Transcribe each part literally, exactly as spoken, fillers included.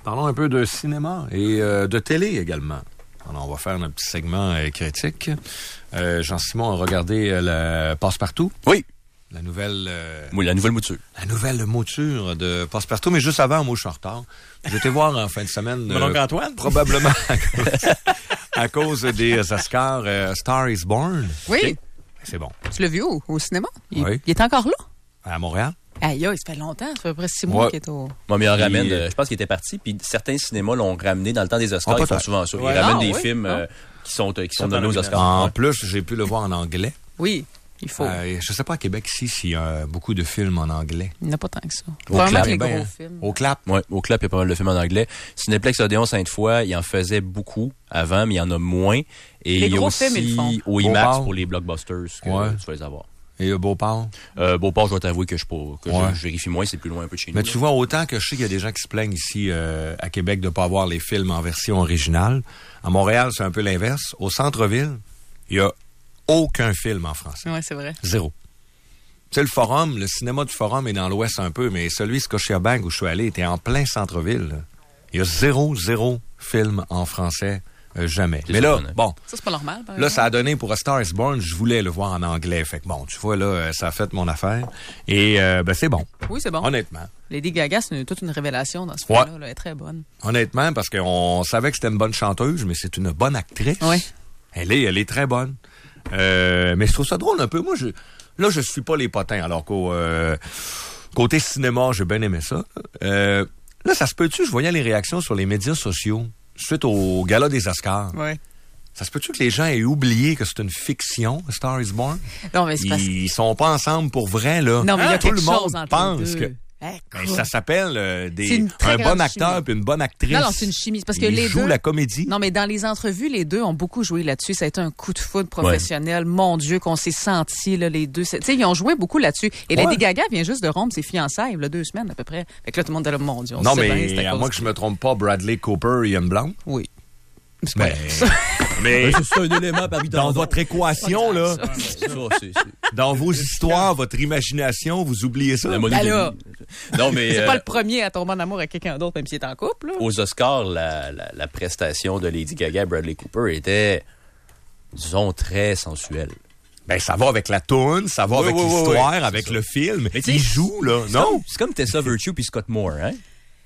Parlons un peu de cinéma et euh, de télé également. Alors, on va faire notre petit segment euh, critique. Euh, Jean-Simon a regardé euh, le Passe-Partout. Oui. La nouvelle... Euh, oui, la nouvelle mouture. La nouvelle mouture de Passe-Partout. Mais juste avant, moi, je suis en retard. J'étais voir en fin de semaine... Mon oncle Antoine? Probablement à cause, à cause des Oscars euh, Star is Born. Oui. Okay. C'est bon. Tu l'as vu au, au cinéma? Il, oui. il est encore là? À Montréal. Aïe, aïe, ça fait longtemps. Ça fait à peu près six mois ouais. qu'il est au... Moi, mais il en ramène... Euh, je pense qu'il était parti, puis certains cinémas l'ont ramené dans le temps des Oscars. Ah, ils font souvent ça. Ils ouais. ramènent ah, des oui. films euh, qui sont, euh, qui sont donnés aux Oscars. En ouais. plus, j'ai pu le voir en anglais. Oui. Il faut. Euh, je sais pas à Québec ici s'il y a beaucoup de films en anglais. Il n'y en a pas tant que ça. Au clap. Les gros ben, films. Au clap. Oui, au clap, il y a pas mal de films en anglais. Cinéplex Odéon Sainte-Foy, il en faisait beaucoup avant, mais il y en a moins. Et les il y a gros aussi films, ils font. au IMAX pour les blockbusters que ouais. tu vas les avoir. Et euh, Beauport? Euh, Beauport, je dois t'avouer que, je, que ouais. je, je vérifie moins, c'est plus loin un peu de chez nous. Mais tu vois, autant que je sais qu'il y a des gens qui se plaignent ici euh, à Québec de ne pas avoir les films en version originale. À Montréal, c'est un peu l'inverse. Au centre-ville, il n'y a aucun film en français. Oui, c'est vrai. Zéro. Tu sais, le Forum, le cinéma du Forum est dans l'ouest un peu, mais celui de Scotiabank où je suis allé était en plein centre-ville. Là. Il y a zéro, zéro film en français. Euh, jamais. C'est mais là, bon, bon. Ça, c'est pas normal. Par là, ça a donné pour A Star is Born, je voulais le voir en anglais. Fait que bon, tu vois, là, ça a fait mon affaire. Et, euh, ben, c'est bon. Oui, c'est bon. Honnêtement. Lady Gaga, c'est une, toute une révélation dans ce film-là. Ouais. Là, elle est très bonne. Honnêtement, parce qu'on savait que c'était une bonne chanteuse, mais c'est une bonne actrice. Oui. Elle est, elle est très bonne. Euh, mais je trouve ça drôle un peu. Moi, je, là, je suis pas les potins, alors qu'au, euh, côté cinéma, j'ai bien aimé ça. Euh, là, ça se peut-tu? Je voyais les réactions sur les médias sociaux suite au gala des Oscars. Oui. Ça se peut-tu que les gens aient oublié que c'est une fiction, A Star is Born? Non, mais c'est parce... Ils sont pas ensemble pour vrai, là. Non, mais il y a tout quelque le monde chose entre pense les deux. que... Hey, ben, ça s'appelle euh, des un bon acteur puis une bonne actrice. Non, non, c'est une chimie. Parce que Ils les jouent deux... la comédie. Non, mais dans les entrevues, les deux ont beaucoup joué là-dessus. Ça a été un coup de foudre professionnel. Ouais. Mon Dieu, qu'on s'est sentis, là, les deux. Tu sais, ils ont joué beaucoup là-dessus. Et ouais. Lady Gaga vient juste de rompre ses fiançailles, là, deux semaines à peu près. Fait que là, tout le monde est là, mon Dieu. On non, sait mais bien, à moins que je me trompe pas, Bradley Cooper et Ian Blanc. Oui. C'est mais, mais c'est ça un élément parmi dans votre équation, là, ça, c'est ça, c'est, c'est... dans vos histoires, votre imagination, vous oubliez ça. La Alors, non, mais c'est euh, pas le premier à tomber en amour avec quelqu'un d'autre, même s'il est en couple. Là. Aux Oscars, la, la, la prestation de Lady Gaga et Bradley Cooper était, disons, très sensuelle. Ben, ça va avec la toune, ça va oui, avec oui, l'histoire, oui, avec le film. Mais il joue, là, c'est non? Comme, c'est comme Tessa Virtue puis Scott Moore, hein?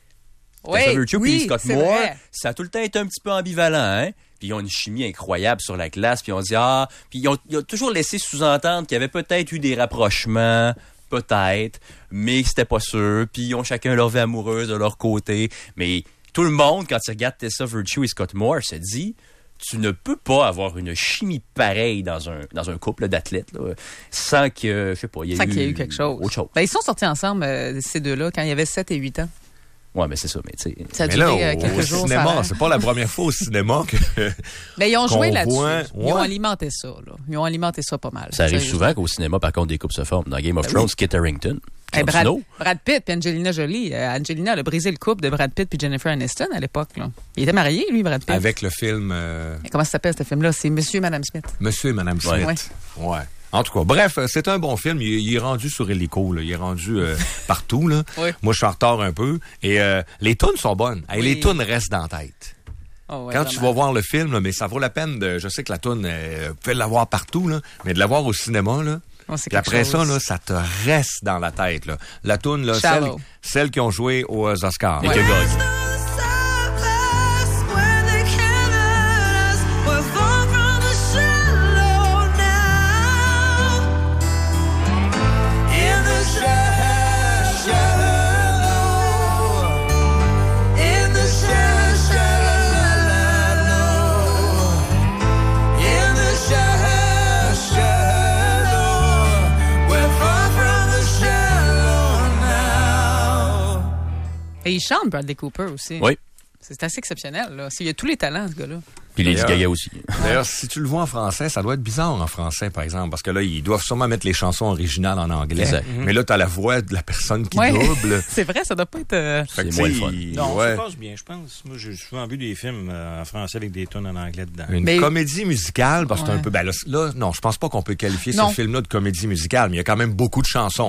Oui, Tessa Virtue oui, puis Scott c'est Moore, vrai. Ça a tout le temps été un petit peu ambivalent, hein? Puis ils ont une chimie incroyable sur la glace, puis on dit ah, puis ils ont, ils ont toujours laissé sous-entendre qu'il y avait peut-être eu des rapprochements, peut-être, mais c'était pas sûr. Puis ils ont chacun leur vie amoureuse de leur côté, mais tout le monde quand tu regardes Tessa Virtue et Scott Moore se dit tu ne peux pas avoir une chimie pareille dans un dans un couple d'athlètes là, sans que je sais pas, il y a sans eu qu'il y ait eu quelque chose. Autre chose. Ben, ils sont sortis ensemble euh, ces deux-là quand il y avait sept et huit ans. Ouais, mais c'est ça, mais tu sais. Ça a mais duré là, euh, quelques au jours. cinéma, c'est pas la première fois au cinéma que. Mais ils ont joué là-dessus. Voit... Ils ouais. ont alimenté ça, là. Ils ont alimenté ça pas mal. Ça arrive souvent qu'au cinéma, par contre, des couples se forment. Dans Game of ben Thrones, oui. Kit Harington. Hey, Brad, Brad Pitt puis Angelina Jolie. Euh, Angelina, elle a brisé le couple de Brad Pitt puis Jennifer Aniston à l'époque, là. Il était marié, lui, Brad Pitt. Avec le film. Euh... Comment ça s'appelle, ce film-là? C'est Monsieur et Madame Smith. Monsieur et Madame Smith. Ouais. ouais. En tout cas, bref, c'est un bon film. Il, il est rendu sur Hélico, là. Il est rendu euh, partout, là. Oui. Moi, je suis en retard un peu. Et euh, les tunes sont bonnes. Et oui. les tunes restent dans la tête. Oh, ouais, Quand vraiment. tu vas voir le film, là, mais ça vaut la peine de... Je sais que la tune, euh, vous pouvez l'avoir partout, là, mais de l'avoir au cinéma, là. Oh, c'est puis après chose. ça, là, ça te reste dans la tête, là. La tune, là, celle, celle qui ont joué aux Oscars. Et ouais. que gagne. Et il chante, Bradley Cooper aussi. Oui. C'est assez exceptionnel, là. Il y a tous les talents, ce gars-là. Puis Lady Gaga aussi. D'ailleurs, si tu le vois en français, ça doit être bizarre en français, par exemple, parce que là, ils doivent sûrement mettre les chansons originales en anglais. Exact. Mais là, t'as la voix de la personne qui ouais. double. C'est vrai, ça doit pas être... Euh... C'est moins le fun. Non, ouais. ça passe bien, je pense. Moi, j'ai souvent vu des films euh, en français avec des tunes en anglais dedans. Une mais... comédie musicale, parce que ouais. c'est un peu... Ben là, là, non, je pense pas qu'on peut qualifier non. ce film-là de comédie musicale, mais il y a quand même beaucoup de chansons. Mm-hmm.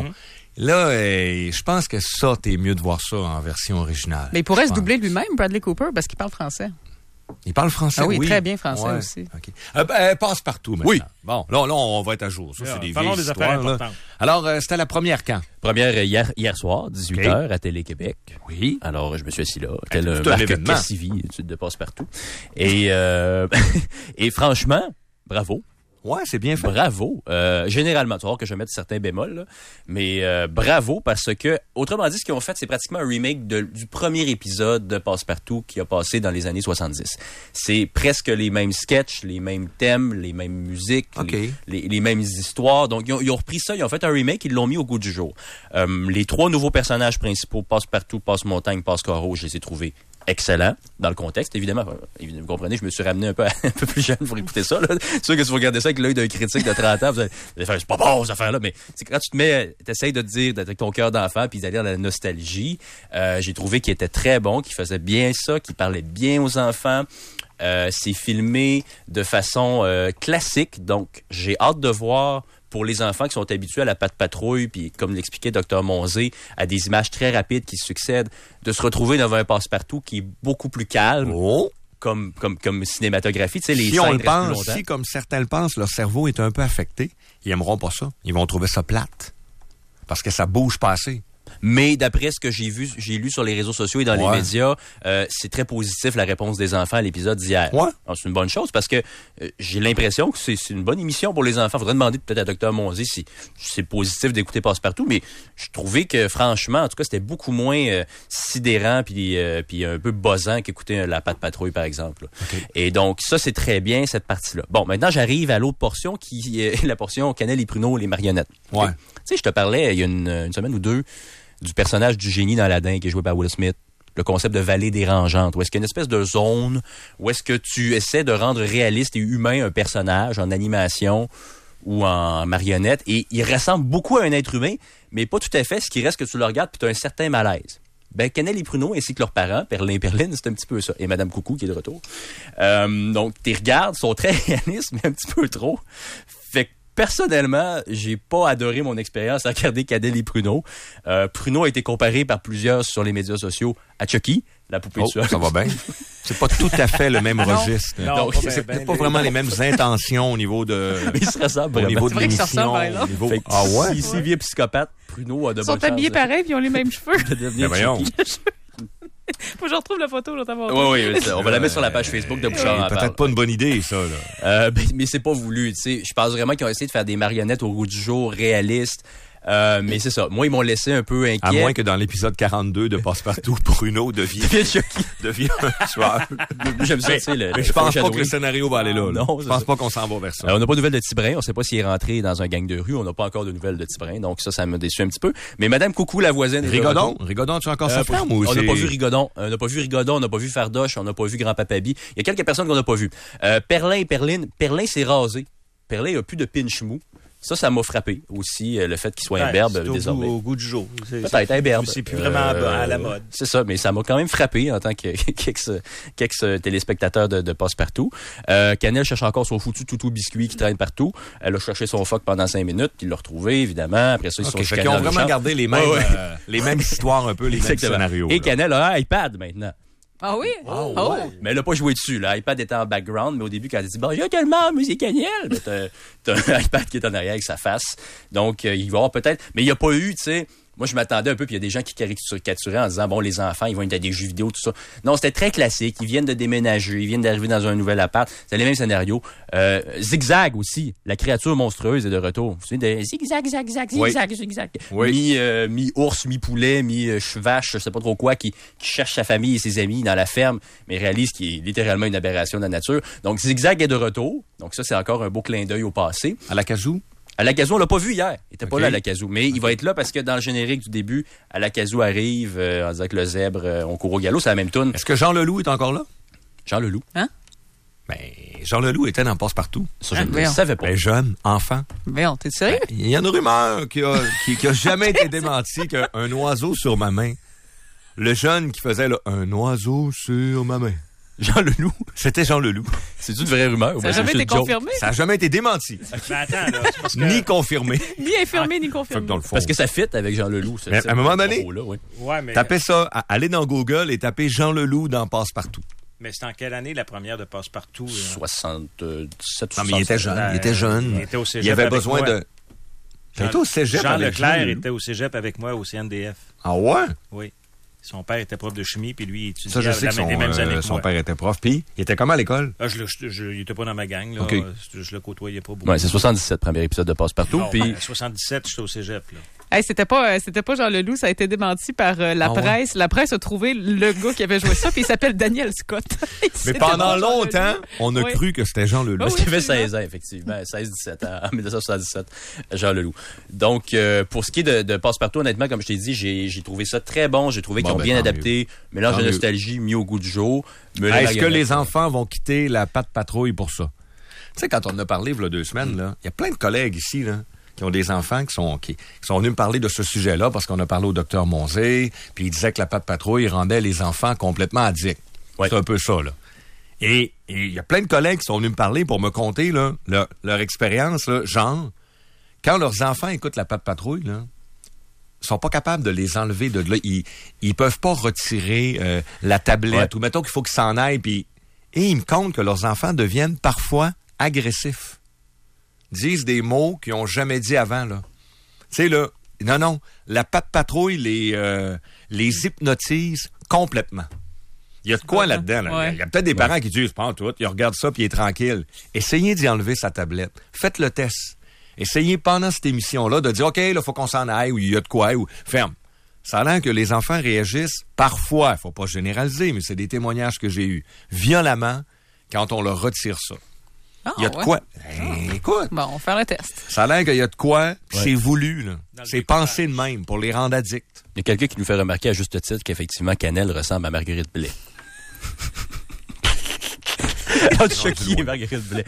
Là, euh, je pense que ça, t'es mieux de voir ça en version originale. Mais il pourrait Je se pense. doubler lui-même, Bradley Cooper, parce qu'il parle français. Il parle français, Ah oui, oui. très bien français Ouais. aussi. OK. Euh, ben, elle passe partout maintenant. Oui. Bon, là, là, on va être à jour. Ça, Là, c'est des parlons vieilles des affaires histoires, là. importantes. Alors, euh, c'était la première quand? Première euh, hier, hier soir, dix-huit heures, à Télé-Québec. Oui. Alors, je me suis assis là, tel c'est un tout un Marc événement. Cassivi, étude de passe-partout. Et, euh, et franchement, bravo. Ouais, c'est bien fait. Bravo. Euh, généralement, tu vas voir que je vais mettre certains bémols, là, mais euh, bravo parce que, autrement dit, ce qu'ils ont fait, c'est pratiquement un remake de, du premier épisode de Passe-Partout qui a passé dans les années soixante-dix. C'est presque les mêmes sketchs, les mêmes thèmes, les mêmes musiques, OK. les, les, les mêmes histoires. Donc, ils ont, ils ont repris ça, ils ont fait un remake, ils l'ont mis au goût du jour. Euh, les trois nouveaux personnages principaux, Passe-Partout, Passe-Montagne, Passe-Carreau, je les ai trouvés excellent dans le contexte, évidemment. Évidemment, vous comprenez, je me suis ramené un peu, un peu plus jeune pour écouter ça. Là. C'est sûr que si vous regardez ça avec l'œil d'un critique de trente ans, vous allez faire, c'est pas bon, cette affaire-là. Mais c'est quand tu te mets, t'essayes de te dire, avec ton cœur d'enfant, puis d'aller dans la nostalgie, euh, j'ai trouvé qu'il était très bon, qu'il faisait bien ça, qu'il parlait bien aux enfants. Euh, c'est filmé de façon euh, classique, donc j'ai hâte de voir pour les enfants qui sont habitués à la patte patrouille, puis comme l'expliquait Dr Monzé, à des images très rapides qui succèdent, de se retrouver dans un passe-partout qui est beaucoup plus calme, Oh. comme, comme, comme cinématographie. Tu sais, les Si on scènes le restent plus pense, longtemps. si comme certains le pensent, leur cerveau est un peu affecté, ils aimeront pas ça. Ils vont trouver ça plate. Parce que ça bouge pas assez. Mais d'après ce que j'ai vu, j'ai lu sur les réseaux sociaux et dans Ouais. les médias, euh, c'est très positif la réponse des enfants à l'épisode d'hier. Ouais. Alors, c'est une bonne chose parce que euh, j'ai l'impression que c'est, c'est une bonne émission pour les enfants. Faudrait demander peut-être à Dr Monzé si c'est positif d'écouter Passe-Partout, mais je trouvais que franchement, en tout cas, c'était beaucoup moins euh, sidérant puis euh, puis un peu buzzant qu'écouter euh, la Patte Patrouille par exemple. Là. Okay. Et donc ça c'est très bien cette partie-là. Bon, maintenant j'arrive à l'autre portion qui est la portion Cannelle et Pruneau, les marionnettes. Ouais. Okay? Tu sais, je te parlais il y a une, une semaine ou deux du personnage du génie dans Aladdin qui est joué par Will Smith, le concept de vallée dérangeante, où est-ce qu'il y a une espèce de zone où est-ce que tu essaies de rendre réaliste et humain un personnage en animation ou en marionnette, et il ressemble beaucoup à un être humain, mais pas tout à fait, ce qui reste que tu le regardes puis tu as un certain malaise. Ben, Cannelle et Pruneau, ainsi que leurs parents, Perlin et Perline, c'est un petit peu ça. Et Madame Coucou, qui est de retour. Euh, donc, tes regards sont très réalistes, mais un petit peu trop. Fait que, personnellement, j'ai pas adoré mon expérience à regarder Cannelle et Pruneau. Euh, Pruneau a été comparé par plusieurs sur les médias sociaux à Chucky, la poupée Oh, tueuse. ça va bien. C'est pas tout à fait le même registre. Non, Donc, pas C'est ben, ben, pas ben, vraiment les mêmes intentions au niveau de... Ils se ressemblent Au vraiment. niveau C'est de vrai que ça l'émission. ressemble, par exemple. au niveau- Fait que Ah ouais? Si s'il vient psychopathe, Pruneau a de Ils bonnes sont habillés chances de- pareil, puis ils ont les mêmes cheveux. de devenir Ben voyons. Chucky. Faut que je retrouve la photo, j'entends pas. Oui, oui, on va la mettre sur la page Facebook de Bouchard en Peut-être parle. pas une bonne idée, ça, là. Euh, ben, mais c'est pas voulu, tu sais. Je pense vraiment qu'ils ont essayé de faire des marionnettes au goût du jour, réalistes. Euh, mais c'est ça. Moi, ils m'ont laissé un peu inquiet. À moins que dans l'épisode quarante-deux de Passe-Partout, Bruno devient, Chucky. devient un tueur. J'aime ça, tu sais. le- Mais le je pense pas foreshadowing. que le scénario va aller là. là. Non, je c'est pense ça. pas qu'on s'en va vers ça. Euh, on n'a pas de nouvelles de Tibrin. On sait pas s'il est rentré dans un gang de rue. On n'a pas encore de nouvelles de Tibrin. Donc ça, ça m'a déçu un petit peu. Mais Madame Coucou, la voisine. est de Rigodon? retour. Rigodon, tu as encore Euh, sa femme ou on c'est... n'a pas vu Rigodon. Euh, On n'a pas vu Rigodon. On n'a pas vu Fardoche. On n'a pas vu Grand-Papa Bi. Il y a quelques personnes qu'on n'a pas vues. Euh, Perlin et Perline. Perlin s'est rasé. Perlin a plus de pinch mou. Ça, ça m'a frappé aussi, euh, le fait qu'il soit ouais, imberbe c'est au désormais. goût, au goût du jour. C'est- Peut-être imberbe. C'est plus vraiment à- Euh, à la mode. C'est ça, mais ça m'a quand même frappé en tant que- qu'ex, qu'ex téléspectateur de, de Passe-Partout. Euh, Cannelle cherche encore son foutu toutou biscuit qui traîne partout. Elle a cherché son phoque pendant cinq minutes, puis il l'a retrouvé, évidemment. Après ça, ils se Ok, sont fait chicanés qu'ils ont dans le vraiment champ. gardé les mêmes, Ouais, ouais. euh, les mêmes histoires, un peu, les mêmes Exactement. scénarios. Et là. Cannelle a un iPad maintenant. Ah oui? Oh, Oh. ouais. Mais elle n'a pas joué dessus. L'iPad était en background, mais au début, quand elle dit « Bon, j'ai tellement amusé Cannelle! » Ben, t'as, t'as un iPad qui est en arrière avec sa face. Donc, euh, il va y avoir peut-être... Mais il n'y a pas eu, tu sais... Moi, je m'attendais un peu, puis il y a des gens qui caricaturaient en disant « Bon, les enfants, ils vont être à des jeux vidéo, tout ça. » Non, c'était très classique. Ils viennent de déménager, ils viennent d'arriver dans un nouvel appart. C'est les mêmes scénarios. Euh, Zigzag aussi. La créature monstrueuse est de retour. Vous savez, de zigzag, zag, zag, Oui. zigzag, zigzag. Oui. Mi, euh, mi-ours, mi-poulet, mi-chevache, je sais pas trop quoi, qui, qui cherche sa famille et ses amis dans la ferme, mais réalise qu'il est littéralement une aberration de la nature. Donc, Zigzag est de retour. Donc, ça, c'est encore un beau clin d'œil au passé. À la casou? À la Casou, on l'a pas vu hier. Il était pas Ok. là à la Casou. Mais il va être là parce que dans le générique du début, à la Casou arrive, euh, en disant que le zèbre, euh, on court au galop, c'est la même toune. Est-ce que Jean Leloup est encore là? Jean Leloup. Ben, Jean Leloup était dans Passe-Partout. Ça, je Ah, ne le voyons. savais pas. Ben, jeune, enfant. Voyons, t'es sérieux? Il y a une rumeur qui a, qui, qui a jamais été démentie qu'un oiseau sur ma main, le jeune qui faisait là, un oiseau sur ma main. Jean Leloup. C'était Jean Leloup. C'est une vraie rumeur. Ça n'a jamais été confirmé? Ça n'a jamais été démenti. Mais attends, là, c'est parce que... Ni confirmé. Ni infirmé, ni confirmé. Dans le fond. Parce que ça fit avec Jean Leloup. Ça, Mais à un moment donné, là, oui. Ouais, mais... tapez ça, allez dans Google et tapez Jean Leloup dans Passe-Partout. Mais c'est en quelle année la première de Passe-Partout? Là? soixante-dix-sept ou Non, mais il était jeune. Ben, Il était jeune. il était au cégep Il avait avec besoin moi. de... Il était au cégep Jean avec Leclerc Jean Leloup. était au cégep avec moi au C N D F. Ah ouais? Oui. Son père était prof de chimie, puis lui, il étudiait Ça, je sais la- que son, les mêmes euh, années que son moi. père était prof. Puis, il était comment à l'école? Ah, je, le- je, je- il était pas dans ma gang, là. OK. Je, je le côtoyais pas beaucoup. Ouais, c'est soixante-dix-sept, premier épisode de Passe-Partout. Non, Puis ben, soixante-dix-sept, j'étais au cégep, là. Hey, c'était pas euh, c'était pas Jean Leloup, ça a été démenti par euh, la Ah ouais? presse. La presse a trouvé le gars qui avait joué ça, puis il s'appelle Daniel Scott. Mais C'était pendant pas Jean longtemps, Leloup. on a Oui. cru que c'était Jean Leloup. Ah Parce oui, qu'il avait absolument. seize ans, effectivement. seize dix-sept ans, en dix-neuf cent soixante-dix-sept, Jean Leloup. Donc, euh, pour ce qui est de, de Passe-Partout, honnêtement, comme je t'ai dit, j'ai, j'ai trouvé ça très bon. J'ai trouvé Bon, qu'ils ont ben, bien tant adapté. Mélange Tant de mieux. nostalgie mis au goût du jour. Mais Est-ce les que les marionnettes- enfants vont quitter la patte patrouille pour ça? Tu sais, quand on en a parlé il y a deux semaines, là, il y a plein de collègues ici là, qui ont des enfants qui sont, qui, qui sont venus me parler de ce sujet-là parce qu'on a parlé au docteur Monzé, puis il disait que la patte patrouille rendait les enfants complètement addicts. Ouais. C'est un peu ça, là. Et et il y a plein de collègues qui sont venus me parler pour me conter là, leur, leur expérience, là, genre, quand leurs enfants écoutent la patte patrouille, là, ils sont pas capables de les enlever de là. Ils, ils peuvent pas retirer euh, la tablette Ouais. ou mettons qu'il faut qu'ils s'en aillent. Puis, et ils me comptent que leurs enfants deviennent parfois agressifs. Disent des mots qu'ils ont jamais dit avant, là. Tu sais, là, non, non, la patte patrouille les, euh, les hypnotise complètement. Il y a de quoi pas là-dedans, là. Ouais. Il y a peut-être des parents qui disent, pas en tout, ils regardent ça puis il est tranquille. Essayez d'y enlever sa tablette. Faites le test. Essayez pendant cette émission-là de dire, OK, là, faut qu'on s'en aille, ou il y a de quoi, ou ferme. Ça a l'air que les enfants réagissent parfois, il faut pas généraliser, mais c'est des témoignages que j'ai eus, violemment, quand on leur retire ça. Ah, Il y a de ouais. quoi? Hey, écoute, Bon, on va faire le test. ça a l'air qu'il y a de quoi, puis Ouais. c'est voulu, là. Dans le C'est pensé de même, pour les rendre addicts. Il y a quelqu'un qui nous fait remarquer à juste titre qu'effectivement, Cannelle ressemble à Marguerite Blais. Ah, tu choqué, Marguerite Blais.